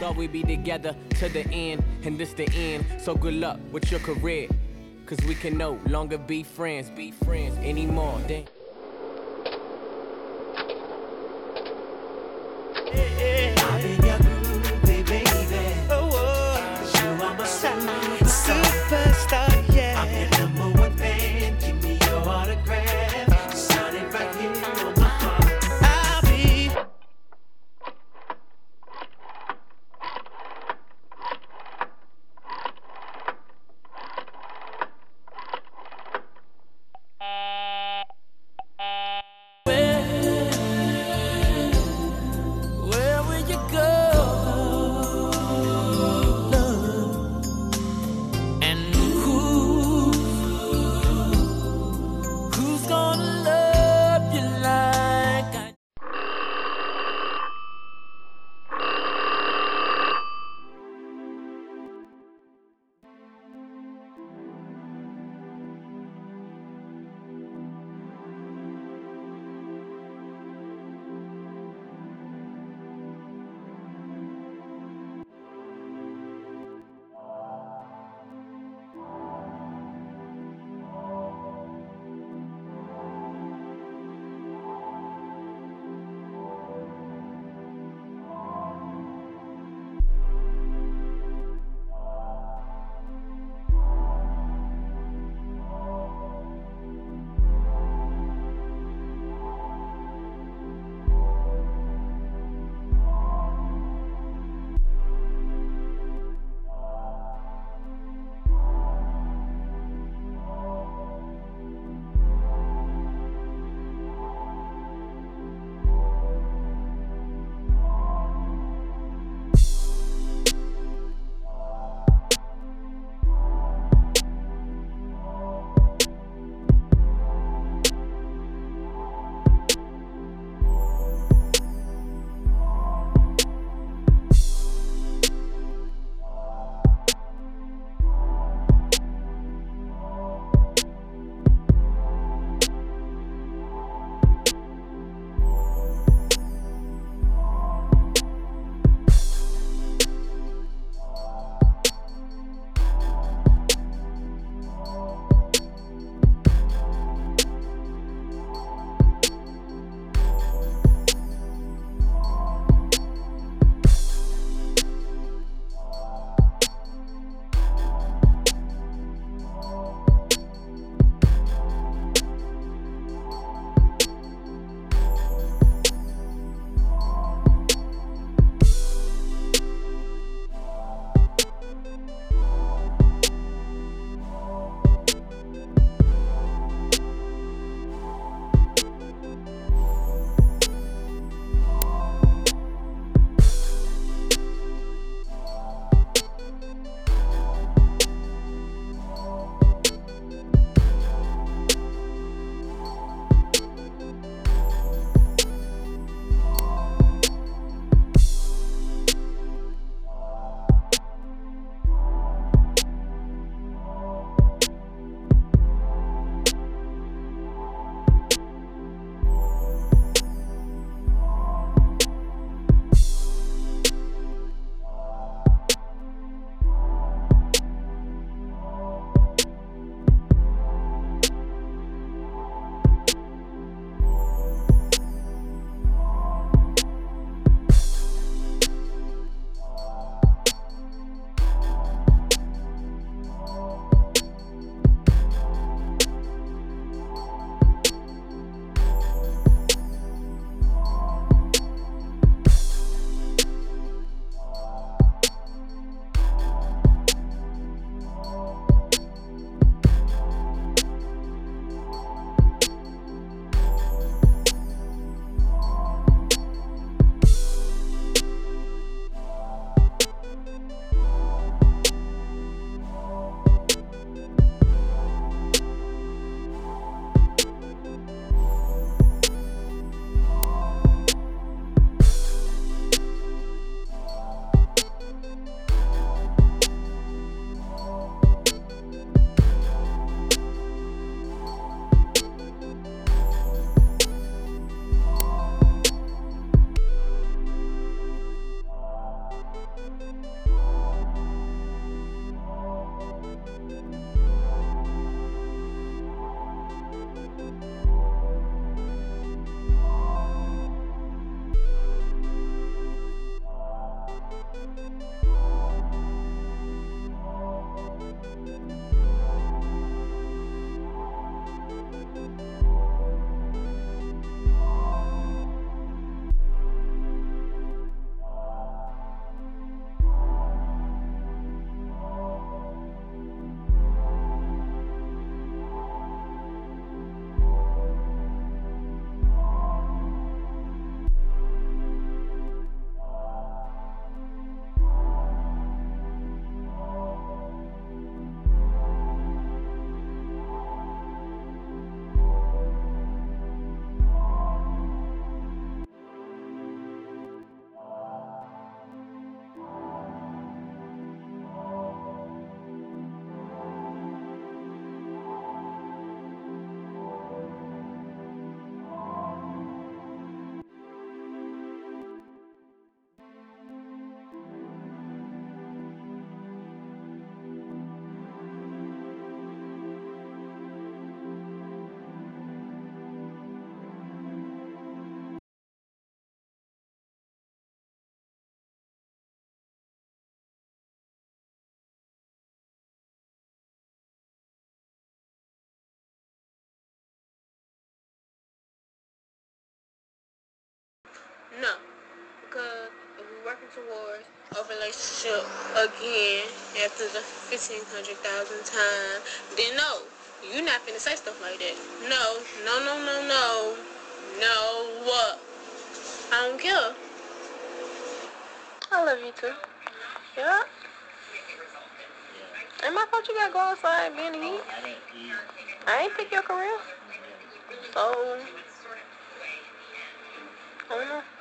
thought we'd be together to the end, and this the end. So good luck with your career, cause we can no longer be friends anymore. Damn. I'm in your groove, baby. Cause you are my superstar, yeah. I'm your number one fan. Give me your autograph. Sign it right here on my heart. I'll be. No. Because if we're working towards a relationship again after the 1,500,000 times, then no. You're not finna say stuff like that. No. No, no, no, no. No. What? I don't care. I love you too. Yeah. Ain't my fault you gotta go outside being the heat. I ain't pick your career. So, I don't know.